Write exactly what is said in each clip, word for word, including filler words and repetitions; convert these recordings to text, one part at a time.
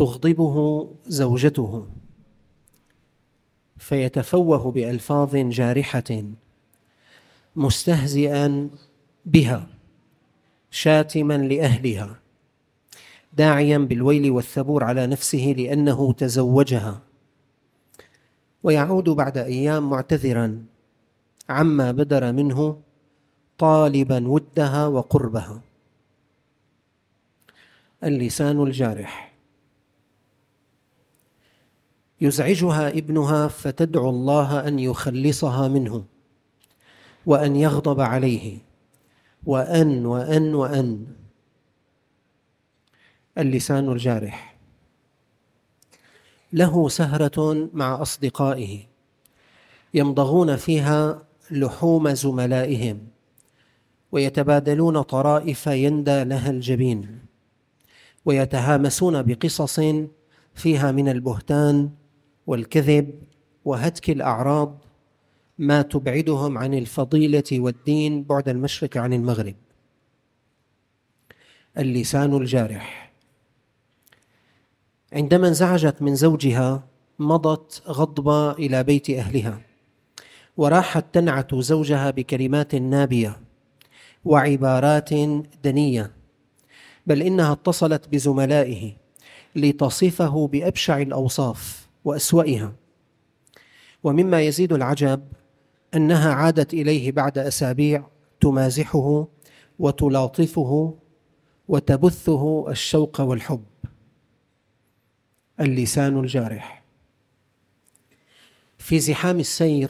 تغضبه زوجته فيتفوه بألفاظ جارحة مستهزئا بها شاتما لأهلها داعيا بالويل والثبور على نفسه لأنه تزوجها، ويعود بعد أيام معتذرا عما بدر منه طالبا ودها وقربها. اللسان الجارح: يزعجها ابنها فتدعو الله أن يخلصها منه وأن يغضب عليه وأن وأن وأن. اللسان الجارح: له سهرة مع أصدقائه يمضغون فيها لحوم زملائهم ويتبادلون طرائف يندى لها الجبين ويتهامسون بقصص فيها من البهتان والكذب وهتك الأعراض ما تبعدهم عن الفضيلة والدين بعد المشرق عن المغرب. اللسان الجارح: عندما انزعجت من زوجها مضت غضبة إلى بيت أهلها وراحت تنعت زوجها بكلمات نابية وعبارات دنية، بل إنها اتصلت بزملائه لتصفه بأبشع الأوصاف وأسوأها. ومما يزيد العجب أنها عادت إليه بعد أسابيع تمازحه وتلاطفه وتبثه الشوق والحب. اللسان الجارح: في زحام السير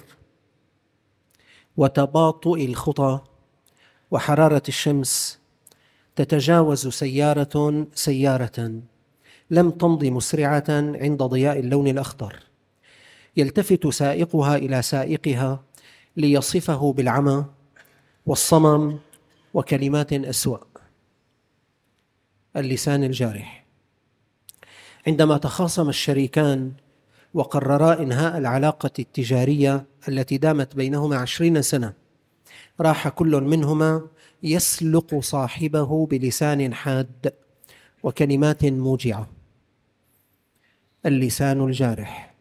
وتباطؤ الخطى وحرارة الشمس تتجاوز سيارة سيارة لم تمض مسرعة عند ضياء اللون الأخضر، يلتفت سائقها إلى سائقها ليصفه بالعمى والصمم وكلمات أسوأ. اللسان الجارح: عندما تخاصم الشريكان وقررا إنهاء العلاقة التجارية التي دامت بينهما عشرين سنة، راح كل منهما يسلق صاحبه بلسان حاد وكلمات موجعة. اللسان الجارح: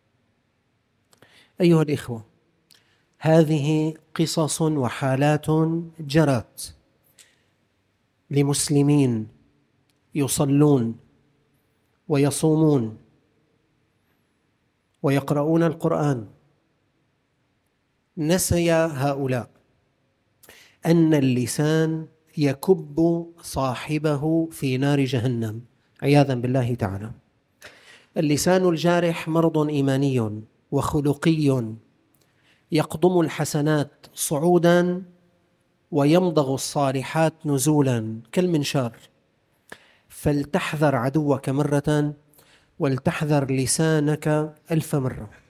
أيها الإخوة، هذه قصص وحالات جرت لمسلمين يصلون ويصومون ويقرؤون القرآن. نسي هؤلاء أن اللسان يكب صاحبه في نار جهنم عياذا بالله تعالى. اللسان الجارح مرض إيماني وخلقي يقضم الحسنات صعودا ويمضغ الصالحات نزولا كالمنشار. فلتحذر عدوك مرة ولتحذر لسانك ألف مرة.